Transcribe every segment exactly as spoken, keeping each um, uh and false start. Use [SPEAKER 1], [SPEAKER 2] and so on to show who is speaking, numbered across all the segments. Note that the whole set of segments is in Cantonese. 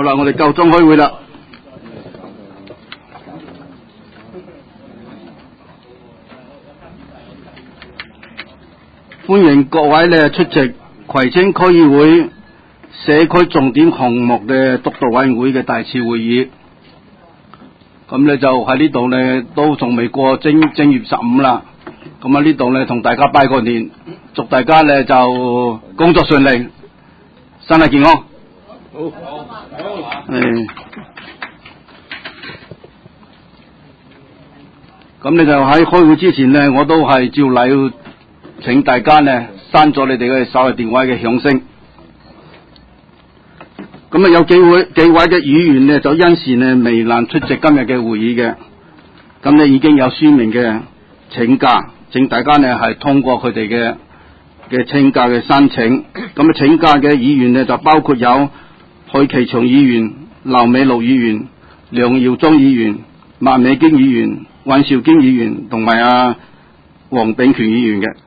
[SPEAKER 1] 好啦，我哋夠鐘開會啦。歡迎各位咧出席葵青區議會社區重點項目嘅督導委員會嘅第次會議。咁咧就喺呢度咧都仲未過正正月十五啦。咁啊呢度咧同大家拜個年，祝大家咧就工作順利，身體健康。好，好，誒，咁你就喺開會之前咧，我都係照例要請大家咧刪咗你哋嘅手提電話嘅響聲。咁啊有幾位幾位嘅議員咧就因事呢未能出席今日嘅會議嘅，咁咧已經有書面嘅請假，請大家呢係通過佢哋嘅嘅請假嘅申請。咁啊請假嘅議員呢就包括有許其松議員、劉美露議員、梁耀忠議員、麥美娟議員、尹兆堅議員同埋啊黃炳權議員嘅。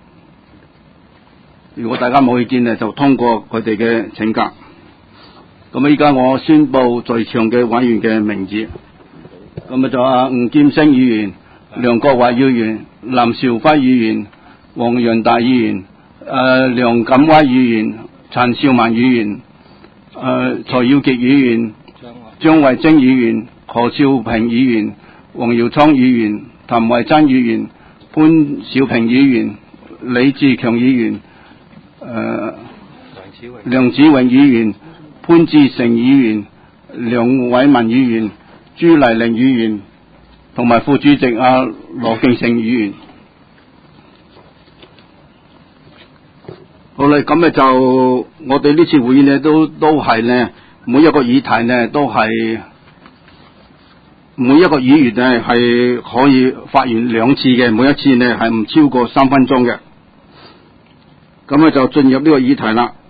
[SPEAKER 1] 如果大家冇意見呢，就通過佢哋嘅請假。咁啊依家我宣布在場嘅委員嘅名字。咁啊就啊吳劍聲議員、梁國華議員、林兆輝議員、黃潤達議員、誒梁錦威議員、陳少文議員、誒蔡耀傑議員、張慧晶議員、何少平議員、黃耀昌議員、譚慧珍議員、潘小平議員、李志強議員、誒梁子榮議員、潘志成議員、梁偉文議員、朱麗玲議員同埋副主席阿羅敬成議員。好啦，咁咧就我哋呢次會議呢都都係呢每一個議題呢都係每一個議員呢係可以發言兩次嘅，每一次呢係唔超過三分鐘嘅。咁咧就進入呢個議題啦。